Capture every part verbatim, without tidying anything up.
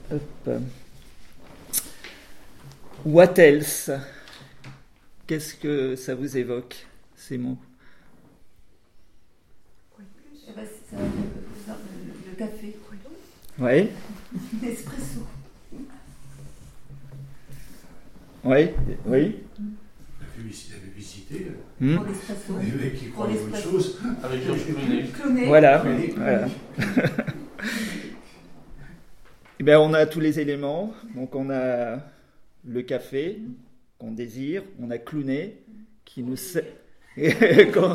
Hop. What else? Qu'est-ce que ça vous évoque, ces mots? Eh ben, c'est ça, le, le, le café. Oui. L'espresso. Oui, oui. La publicité, la publicité Hmm. Pour l'espresso. les mecs qui Pour croient autre l'espresso. chose. Avec Georges Clooney. Cloné. Voilà. Oui. voilà. Eh bien, on a tous les éléments. Donc, on a le café qu'on désire. On a Clooney qui nous sait. qu'on...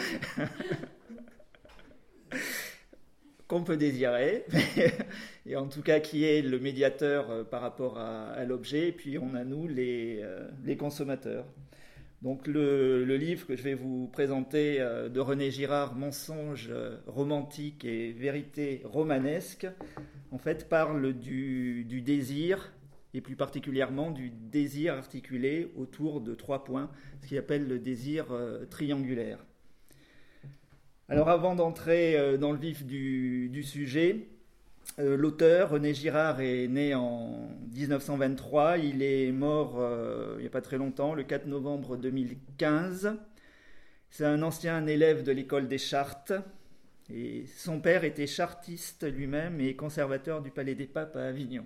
qu'on peut désirer. Et en tout cas, qui est le médiateur euh, par rapport à, à l'objet. Et puis, on a nous, les, euh, les consommateurs. Donc le, le livre que je vais vous présenter euh, de René Girard, Mensonges euh, romantiques et vérité romanesque, en fait parle du, du désir, et plus particulièrement du désir articulé autour de trois points, ce qu'il appelle le désir euh, triangulaire. Alors avant d'entrer euh, dans le vif du, du sujet, Euh, l'auteur, René Girard, est né en dix-neuf cent vingt-trois. Il est mort euh, il n'y a pas très longtemps, le quatre novembre deux mille quinze. C'est un ancien élève de l'école des Chartes. Et son père était chartiste lui-même et conservateur du Palais des Papes à Avignon.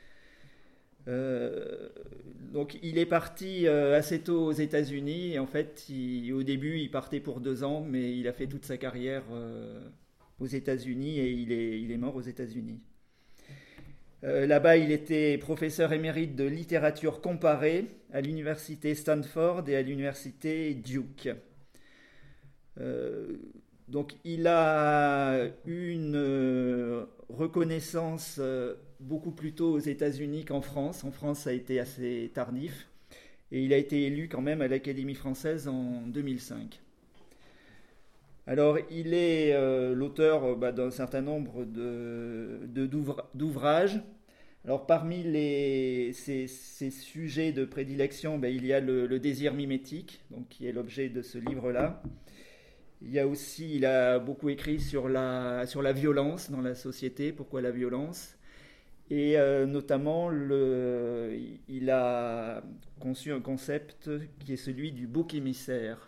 Euh, donc il est parti euh, assez tôt aux États-Unis. Et en fait, il, au début, il partait pour deux ans, mais il a fait toute sa carrière euh, aux États-Unis et il est, il est mort aux États-Unis. Euh, là-bas, il était professeur émérite de littérature comparée à l'université Stanford et à l'université Duke. Euh, donc, il a une euh, reconnaissance euh, beaucoup plus tôt aux États-Unis qu'en France. En France, ça a été assez tardif. Et il a été élu quand même à l'Académie française en deux mille cinq. Alors, il est euh, l'auteur bah, d'un certain nombre de, de, d'ouvra- d'ouvrages. Alors, parmi les, ces, ces sujets de prédilection, bah, il y a le, le désir mimétique, donc, qui est l'objet de ce livre-là. Il y a aussi, il a beaucoup écrit sur la, sur la violence dans la société, pourquoi la violence. Et euh, notamment, le, il a conçu un concept qui est celui du bouc émissaire.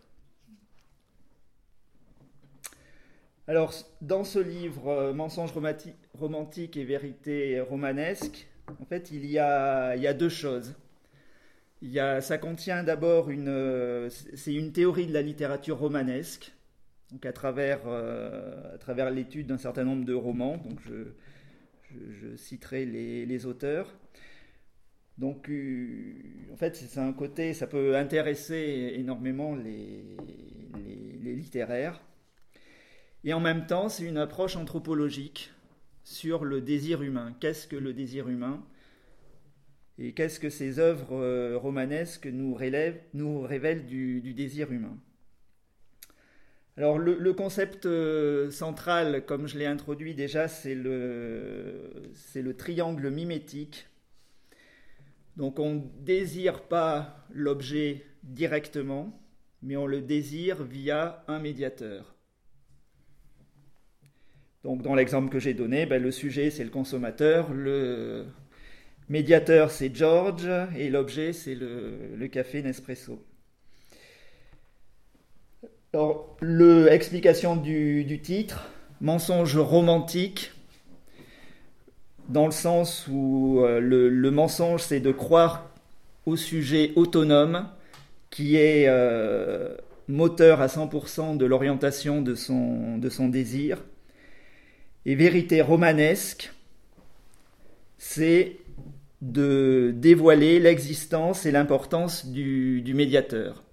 Alors, dans ce livre, euh, Mensonges romati- romantiques et vérité romanesque, en fait, il y a, il y a deux choses. Il y a, ça contient d'abord une, euh, c'est une théorie de la littérature romanesque, donc à travers, euh, à travers l'étude d'un certain nombre de romans. Donc, je, je, je citerai les, les auteurs. Donc, euh, en fait, c'est un côté, ça peut intéresser énormément les, les, les littéraires. Et en même temps, c'est une approche anthropologique sur le désir humain. Qu'est-ce que le désir humain? Et qu'est-ce que ces œuvres euh, romanesques nous, relèvent, nous révèlent du, du désir humain? Alors, le, le concept euh, central, comme je l'ai introduit déjà, c'est le, c'est le triangle mimétique. Donc, on ne désire pas l'objet directement, mais on le désire via un médiateur. Donc, dans l'exemple que j'ai donné, ben, le sujet, c'est le consommateur, le médiateur, c'est George, et l'objet, c'est le, le café Nespresso. Alors, l'explication du, du titre, mensonge romantique, dans le sens où euh, le, le mensonge, c'est de croire au sujet autonome, qui est euh, moteur à cent pour cent de l'orientation de son, de son désir. Et vérité romanesque, c'est de dévoiler l'existence et l'importance du, du médiateur.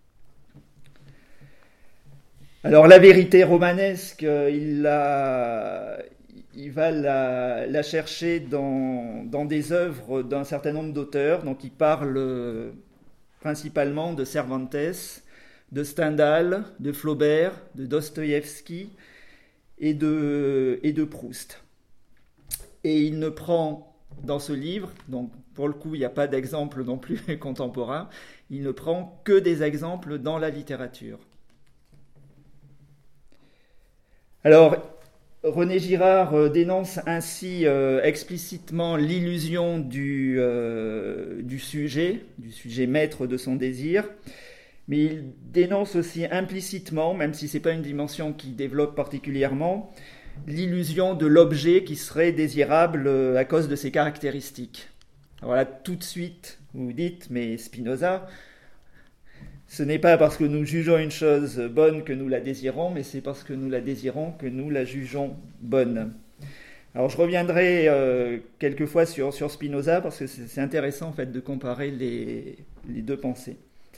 Alors la vérité romanesque, il, la, il va la, la chercher dans, dans des œuvres d'un certain nombre d'auteurs. Donc il parle principalement de Cervantes, de Stendhal, de Flaubert, de Dostoïevski, Et de, et de Proust. Et il ne prend dans ce livre, donc pour le coup il n'y a pas d'exemple non plus contemporain, il ne prend que des exemples dans la littérature. Alors René Girard euh, dénonce ainsi euh, explicitement l'illusion du, euh, du sujet, du sujet maître de son désir, mais il dénonce aussi implicitement, même si ce n'est pas une dimension qu'il développe particulièrement, l'illusion de l'objet qui serait désirable euh, à cause de ses caractéristiques. Alors là, tout de suite, vous vous dites, mais Spinoza, ce n'est pas parce que nous jugeons une chose bonne que nous la désirons, mais c'est parce que nous la désirons que nous la jugeons bonne. Alors je reviendrai euh, quelquefois sur, sur Spinoza, parce que c'est, c'est intéressant en fait de comparer les, les deux pensées.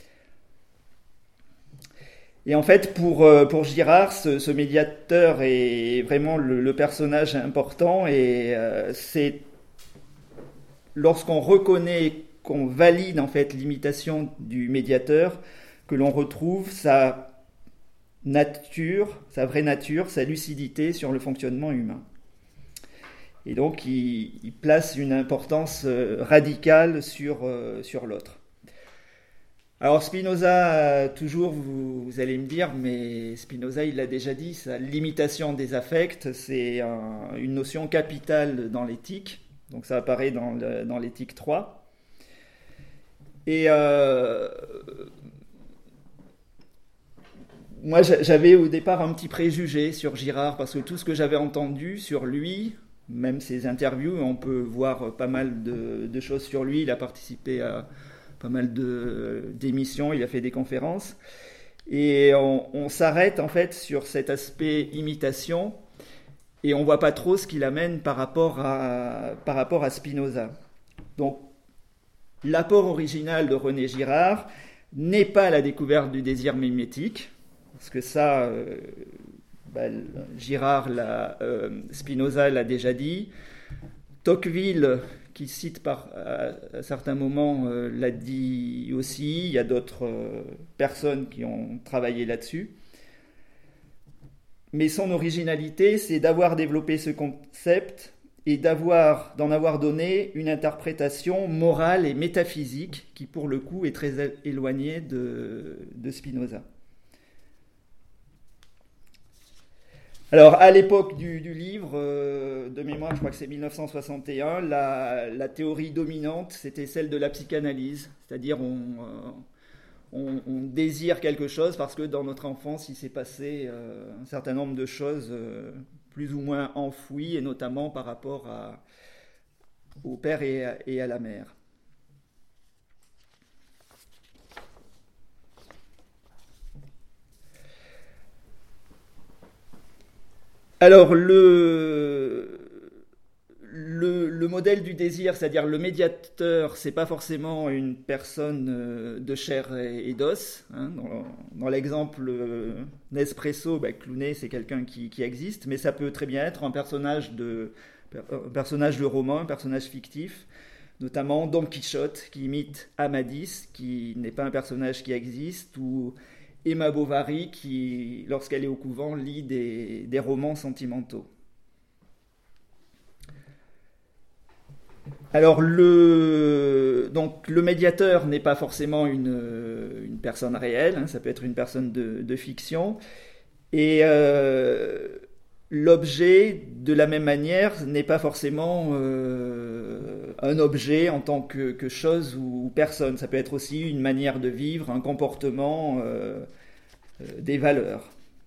Et en fait, pour, euh, pour Girard, ce, ce médiateur est vraiment le, le personnage important, et euh, c'est lorsqu'on reconnaît, qu'on valide en fait l'imitation du médiateur, que l'on retrouve sa nature, sa vraie nature, sa lucidité sur le fonctionnement humain. Et donc, il, il place une importance radicale sur, euh, sur l'autre. Alors, Spinoza, toujours, vous, vous allez me dire, mais Spinoza, il l'a déjà dit, sa l'imitation des affects, c'est un, une notion capitale dans l'éthique. Donc, ça apparaît dans, le, dans l'éthique trois. Et... Euh, Moi, j'avais au départ un petit préjugé sur Girard, parce que tout ce que j'avais entendu sur lui, même ses interviews, on peut voir pas mal de, de choses sur lui. Il a participé à pas mal de, d'émissions, il a fait des conférences. Et on, on s'arrête en fait sur cet aspect imitation, et on ne voit pas trop ce qu'il amène par rapport à, par rapport à Spinoza. Donc, l'apport original de René Girard n'est pas la découverte du désir mimétique, parce que ça, euh, bah, Girard, l'a, euh, Spinoza l'a déjà dit. Tocqueville, qui cite par, à, à certains moments, euh, l'a dit aussi. Il y a d'autres euh, personnes qui ont travaillé là-dessus. Mais son originalité, c'est d'avoir développé ce concept et d'avoir, d'en avoir donné une interprétation morale et métaphysique qui, pour le coup, est très éloignée de, de Spinoza. Alors, à l'époque du, du livre, euh, de mémoire, je crois que c'est dix-neuf cent soixante et un, la, la théorie dominante, c'était celle de la psychanalyse. C'est-à-dire, on, euh, on, on désire quelque chose parce que dans notre enfance, il s'est passé euh, un certain nombre de choses euh, plus ou moins enfouies, et notamment par rapport à, au père et à, et à la mère. Alors, le, le, le modèle du désir, c'est-à-dire le médiateur, c'est pas forcément une personne de chair et, et d'os. Hein. Dans, dans l'exemple euh, Nespresso, bah, Clooney, c'est quelqu'un qui, qui existe, mais ça peut très bien être un personnage de, un personnage de roman, un personnage fictif, notamment Don Quichotte, qui imite Amadis, qui n'est pas un personnage qui existe, ou Emma Bovary, qui, lorsqu'elle est au couvent, lit des, des romans sentimentaux. Alors, le, donc, le médiateur n'est pas forcément une, une personne réelle, hein, ça peut être une personne de, de fiction. Et euh, l'objet, de la même manière, n'est pas forcément euh, un objet en tant que, que chose ou personne. Ça peut être aussi une manière de vivre, un comportement, euh, euh, des valeurs.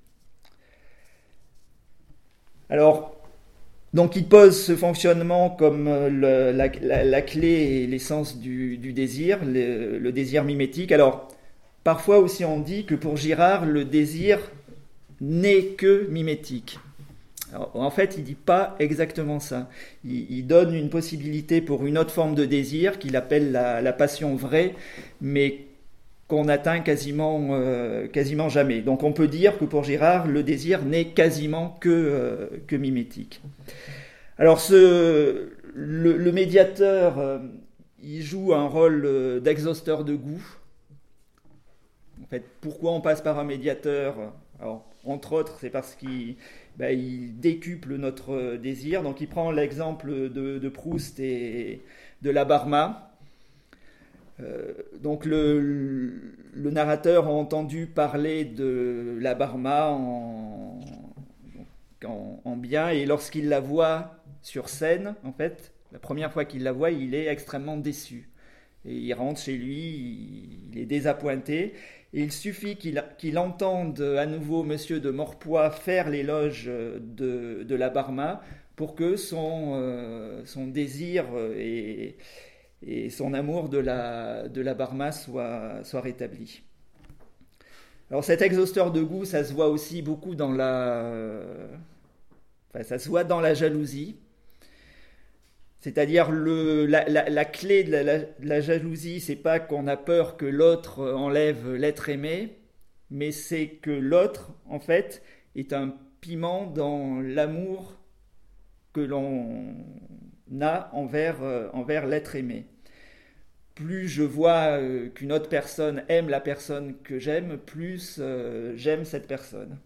Alors, donc il pose ce fonctionnement comme le, la, la, la clé et l'essence du, du désir, le, le désir mimétique. Alors, parfois aussi on dit que pour Girard, le désir n'est que mimétique. Alors, en fait, il ne dit pas exactement ça. Il, il donne une possibilité pour une autre forme de désir qu'il appelle la, la passion vraie, mais qu'on atteint quasiment, euh, quasiment jamais. Donc on peut dire que pour Girard, le désir n'est quasiment que, euh, que mimétique. Alors ce, le, le médiateur, euh, il joue un rôle euh, d'exhausteur de goût. En fait, pourquoi on passe par un médiateur ? Alors, entre autres, c'est parce qu'il ben, il décuple notre désir. Donc il prend l'exemple de, de Proust et de la Barma. Euh, donc le, le narrateur a entendu parler de la Barma en, qu'en en bien, et lorsqu'il la voit sur scène, en fait, la première fois qu'il la voit, il est extrêmement déçu. Et il rentre chez lui, il est désappointé, et il suffit qu'il, qu'il entende à nouveau Monsieur de Morpoix faire l'éloge de, de la Barma pour que son, euh, son désir et, et son amour de la, de la Barma soit, soit rétabli. Alors cet exhausteur de goût, ça se voit aussi beaucoup dans la, euh, enfin, ça se voit dans la jalousie. C'est-à-dire le, la, la, la clé de la, la, la jalousie, c'est pas qu'on a peur que l'autre enlève l'être aimé, mais c'est que l'autre, en fait, est un piment dans l'amour que l'on a envers, euh, envers l'être aimé. Plus je vois euh, qu'une autre personne aime la personne que j'aime, plus euh, j'aime cette personne.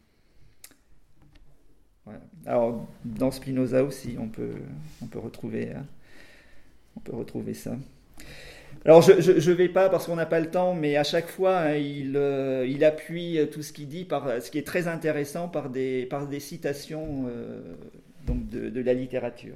Voilà. Alors, dans Spinoza aussi, on peut, on peut, retrouver, hein, on peut retrouver ça. Alors, je ne vais pas, parce qu'on n'a pas le temps, mais à chaque fois, hein, il, euh, il appuie tout ce qu'il dit, par, ce qui est très intéressant, par des, par des citations euh, donc de, de la littérature.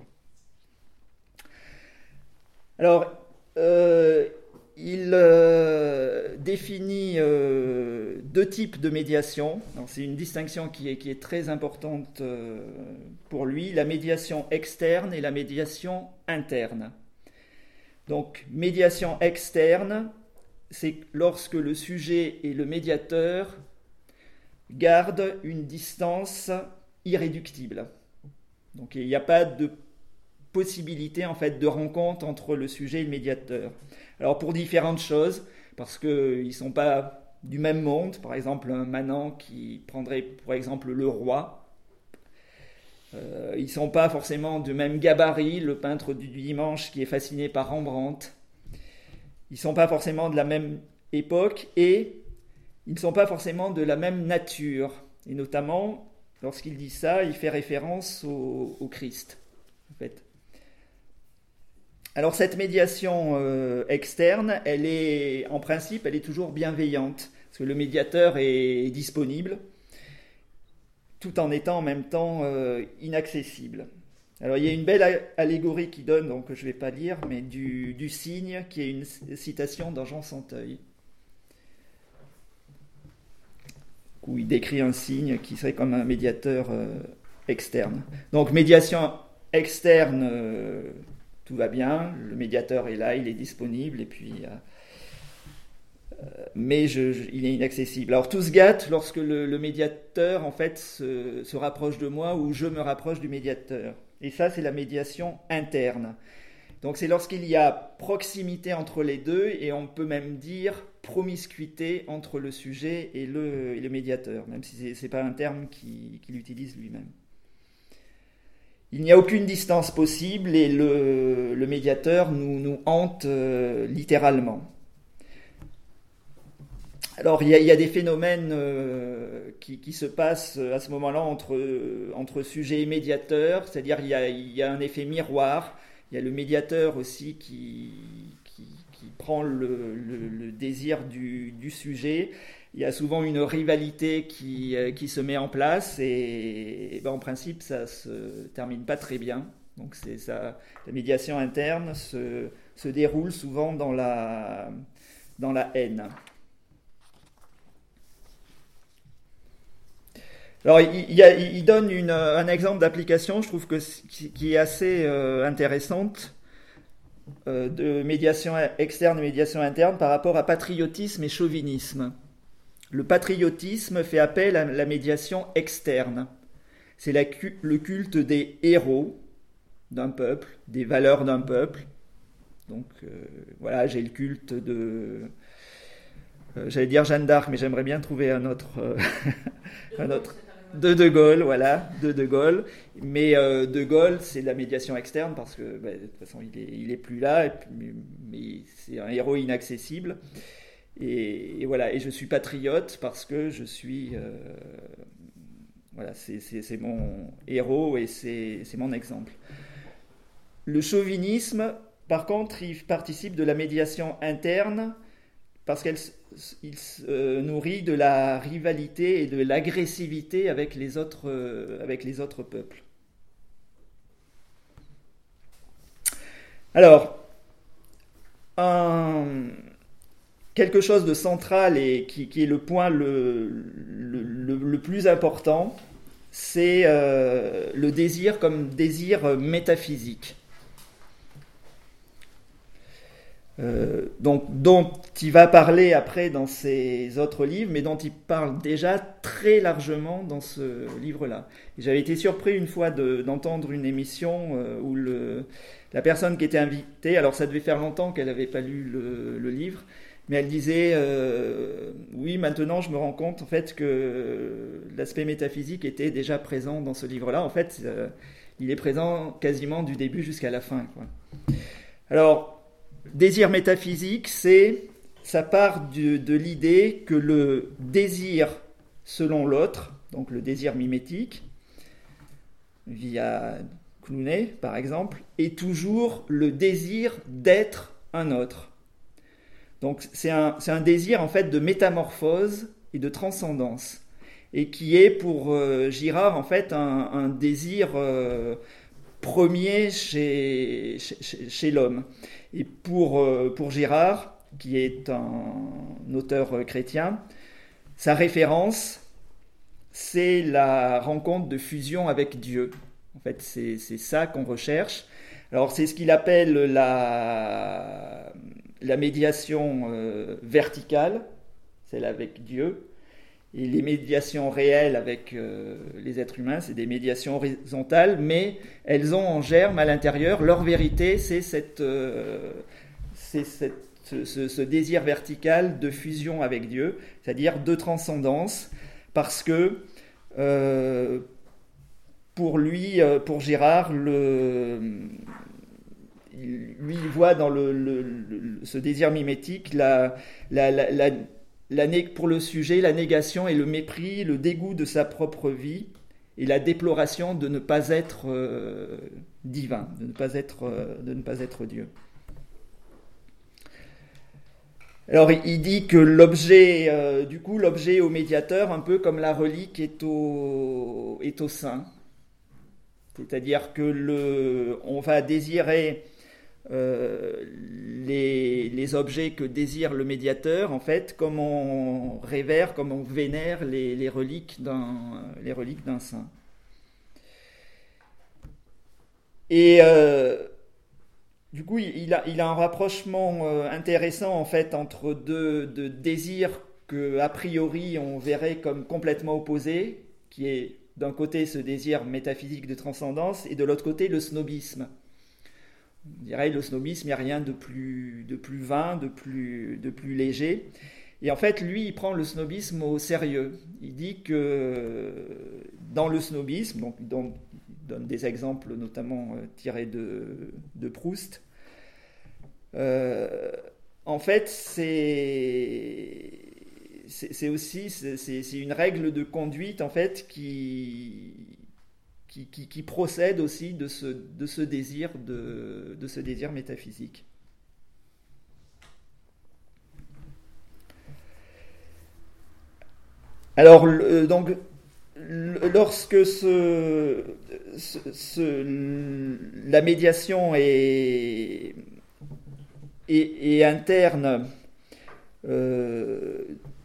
Alors, Euh, il euh, définit euh, deux types de médiation. Alors, c'est une distinction qui est, qui est très importante euh, pour lui, la médiation externe et la médiation interne. Donc, médiation externe, c'est lorsque le sujet et le médiateur gardent une distance irréductible. Donc, il n'y a pas de possibilité en fait de rencontre entre le sujet et le médiateur. Alors pour différentes choses, parce qu'ils ne sont pas du même monde, par exemple un manant qui prendrait par exemple le roi, euh, ils ne sont pas forcément du même gabarit, le peintre du dimanche qui est fasciné par Rembrandt, ils ne sont pas forcément de la même époque et ils ne sont pas forcément de la même nature. Et notamment, lorsqu'il dit ça, il fait référence au, au Christ, en fait. Alors cette médiation euh, externe, elle est, en principe, elle est toujours bienveillante, parce que le médiateur est disponible, tout en étant en même temps euh, inaccessible. Alors il y a une belle allégorie qui donne, donc je ne vais pas lire, mais du, du cygne, qui est une citation dans Jean Santeuil, où il décrit un cygne qui serait comme un médiateur euh, externe. Donc médiation externe, euh, tout va bien, le médiateur est là, il est disponible, et puis, euh, euh, mais je, je, il est inaccessible. Alors tout se gâte lorsque le, le médiateur en fait se, se rapproche de moi ou je me rapproche du médiateur. Et ça, c'est la médiation interne. Donc c'est lorsqu'il y a proximité entre les deux, et on peut même dire promiscuité entre le sujet et le, et le médiateur, même si ce n'est pas un terme qu'il, qu'il utilise lui-même. Il n'y a aucune distance possible et le, le médiateur nous, nous hante euh, littéralement. Alors il y a, il y a des phénomènes euh, qui, qui se passent à ce moment-là entre, entre sujet et médiateur, c'est-à-dire il y a, il y a un effet miroir, il y a le médiateur aussi qui, qui, qui prend le, le, le désir du, du sujet. Il y a souvent une rivalité qui, euh, qui se met en place et, et ben en principe ça ne se termine pas très bien. Donc c'est ça, la médiation interne se, se déroule souvent dans la, dans la haine. Alors il, il, y a, il donne une, un exemple d'application, je trouve que qui est assez euh, intéressante, euh, de médiation externe et médiation interne par rapport à patriotisme et chauvinisme. Le patriotisme fait appel à la médiation externe. C'est la, le culte des héros d'un peuple, des valeurs d'un peuple. Donc euh, voilà, j'ai le culte de... Euh, j'allais dire Jeanne d'Arc, mais j'aimerais bien trouver un autre... Euh, un autre de De Gaulle, voilà, de De Gaulle. Mais euh, De Gaulle, c'est la médiation externe parce que bah, de toute façon, il est, il est plus là, et puis, mais c'est un héros inaccessible. Et, et voilà, et je suis patriote parce que je suis, euh, voilà, c'est, c'est, c'est mon héros et c'est, c'est mon exemple. Le chauvinisme, par contre, il participe de la médiation interne parce qu'elle il se nourrit de la rivalité et de l'agressivité avec les autres, euh, avec les autres peuples. Alors, un, quelque chose de central et qui, qui est le point le, le, le, le plus important, c'est euh, le désir comme désir métaphysique. Euh, donc, dont il va parler après dans ses autres livres, mais dont il parle déjà très largement dans ce livre-là. Et j'avais été surpris une fois de, d'entendre une émission euh, où le, la personne qui était invitée, alors ça devait faire longtemps qu'elle n'avait pas lu le, le livre, mais elle disait euh, oui, maintenant je me rends compte en fait que l'aspect métaphysique était déjà présent dans ce livre-là. En fait, euh, il est présent quasiment du début jusqu'à la fin, quoi. Alors, désir métaphysique, c'est, ça part de, de l'idée que le désir selon l'autre, donc le désir mimétique, via Clooney par exemple, est toujours le désir d'être un autre. Donc c'est un, c'est un désir en fait de métamorphose et de transcendance, et qui est pour euh, Girard en fait un, un désir euh, premier chez, chez, chez l'homme. Et pour, euh, pour Girard, qui est un auteur chrétien, sa référence, c'est la rencontre de fusion avec Dieu. En fait, c'est, c'est ça qu'on recherche. Alors, c'est ce qu'il appelle la, la médiation euh, verticale, celle avec Dieu. Et les médiations réelles avec euh, les êtres humains, c'est des médiations horizontales, mais elles ont en germe à l'intérieur, leur vérité, c'est, cette, euh, c'est cette, ce, ce désir vertical de fusion avec Dieu, c'est-à-dire de transcendance, parce que euh, pour lui, pour Girard, le, lui il voit dans le, le, le, ce désir mimétique la, la, la, la La né- pour le sujet, la négation et le mépris, le dégoût de sa propre vie et la déploration de ne pas être euh, divin, de ne pas être, euh, de ne pas être Dieu. Alors il, il dit que l'objet, euh, du coup, l'objet au médiateur, un peu comme la relique est au, est au saint. C'est-à-dire que le, on va désirer Euh, les, les objets que désire le médiateur, en fait, comme on révère, comme on vénère les, les reliques d'un, les reliques d'un saint. Et euh, du coup, il a, il a un rapprochement euh, intéressant en fait entre deux, deux désirs que a priori on verrait comme complètement opposés, qui est d'un côté ce désir métaphysique de transcendance et de l'autre côté le snobisme. On dirait le snobisme, il n'y a rien de plus, de plus vain, de plus, de plus léger. Et en fait, lui, il prend le snobisme au sérieux. Il dit que dans le snobisme, donc il donne, il donne des exemples notamment euh, tirés de, de Proust, euh, en fait, c'est, c'est, c'est aussi c'est, c'est une règle de conduite en fait qui Qui, qui, qui procède aussi de ce, de ce désir de, de ce désir métaphysique. Alors le, donc le, lorsque ce, ce, ce, la médiation est, est, est interne, euh,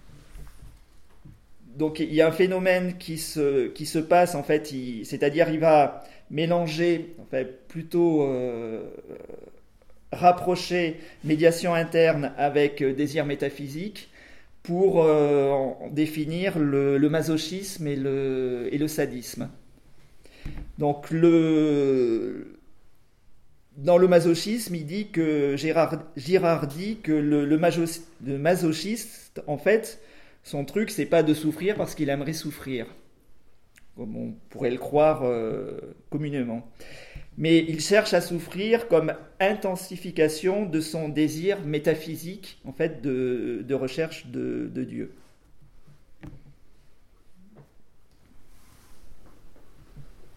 donc il y a un phénomène qui se, qui se passe, en fait, il, c'est-à-dire il va mélanger, en fait, plutôt euh, rapprocher médiation interne avec désir métaphysique pour euh, définir le, le masochisme et le, et le sadisme. Donc le, dans le masochisme, il dit que Girard, Girard dit que le, le, majo- le masochiste, en fait, son truc, c'est pas de souffrir parce qu'il aimerait souffrir, comme on pourrait le croire euh, communément. Mais il cherche à souffrir comme intensification de son désir métaphysique, en fait, de, de recherche de, de Dieu.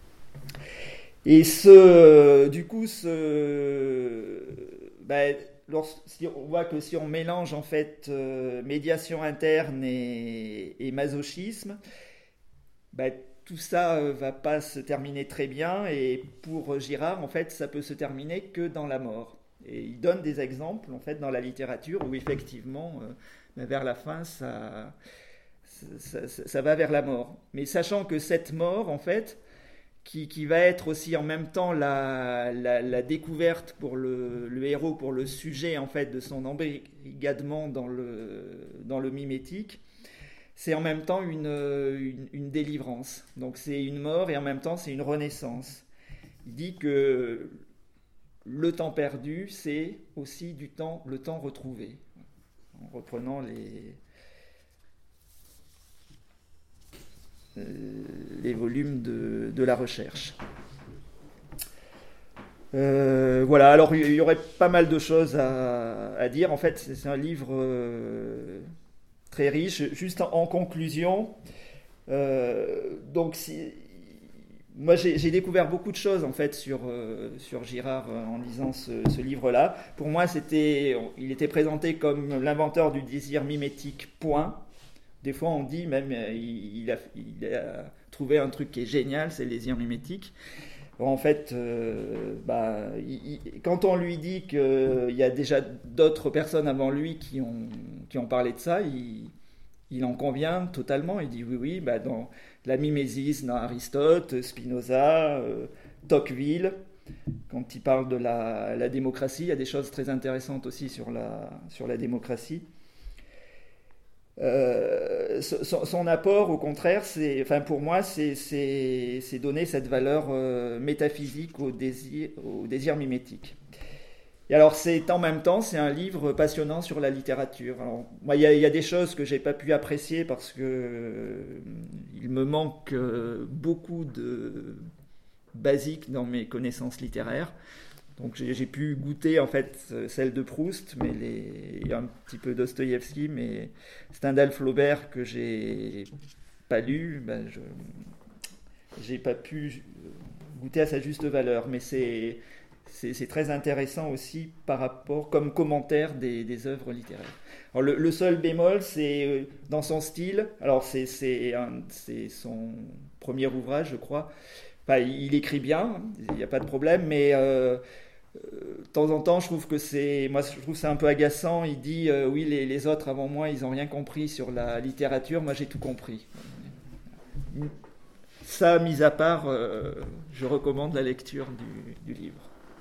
Et ce, du coup, ce, ben, lorsqu'on on voit que si on mélange en fait euh, médiation interne et, et masochisme, bah, tout ça euh, va pas se terminer très bien, et pour Girard en fait ça peut se terminer que dans la mort. Et il donne des exemples en fait dans la littérature où effectivement euh, bah, vers la fin ça, ça, ça, ça va vers la mort. Mais sachant que cette mort en fait Qui, qui va être aussi en même temps la, la, la découverte pour le, le héros, pour le sujet en fait de son embrigadement dans le, dans le mimétique, c'est en même temps une, une, une délivrance. Donc c'est une mort et en même temps c'est une renaissance. Il dit que le temps perdu, c'est aussi du temps, le temps retrouvé. En reprenant les... les volumes de, de la recherche. Euh, voilà, alors il y aurait pas mal de choses à, à dire. En fait, c'est un livre euh, très riche. Juste en, en conclusion, euh, donc si, moi j'ai, j'ai découvert beaucoup de choses en fait sur, euh, sur Girard en lisant ce, ce livre-là. Pour moi, c'était, il était présenté comme l'inventeur du désir mimétique, point. Des fois, on dit même il, il, a, il a trouvé un truc qui est génial, c'est le désir mimétique. En fait, euh, bah, il, il, quand on lui dit qu'il y a déjà d'autres personnes avant lui qui ont, qui ont parlé de ça, il, il en convient totalement. Il dit oui, oui, bah, dans la mimésis, dans Aristote, Spinoza, euh, Tocqueville, quand il parle de la, la démocratie, il y a des choses très intéressantes aussi sur la, sur la démocratie. Euh, son, son apport, au contraire, c'est, enfin pour moi, c'est, c'est, c'est donner cette valeur euh, métaphysique au désir, au désir mimétique. Et alors, c'est en même temps, c'est un livre passionnant sur la littérature. Alors, moi, il y, y a des choses que j'ai pas pu apprécier parce que euh, il me manque euh, beaucoup de basiques dans mes connaissances littéraires. Donc j'ai, j'ai pu goûter en fait celle de Proust, mais les, un petit peu Dostoïevski, mais Stendhal, Flaubert que j'ai pas lu, ben je j'ai pas pu goûter à sa juste valeur. Mais c'est c'est, c'est très intéressant aussi par rapport comme commentaire des, des œuvres littéraires. Alors le, le seul bémol, c'est dans son style. Alors c'est c'est, un, c'est son premier ouvrage, je crois. Enfin, il écrit bien, il n'y a pas de problème, mais euh, euh, de temps en temps, je trouve que c'est, moi, je trouve que c'est un peu agaçant. Il dit, euh, oui, les, les autres avant moi, ils n'ont rien compris sur la littérature, moi, j'ai tout compris. Ça, mis à part, euh, je recommande la lecture du, du livre.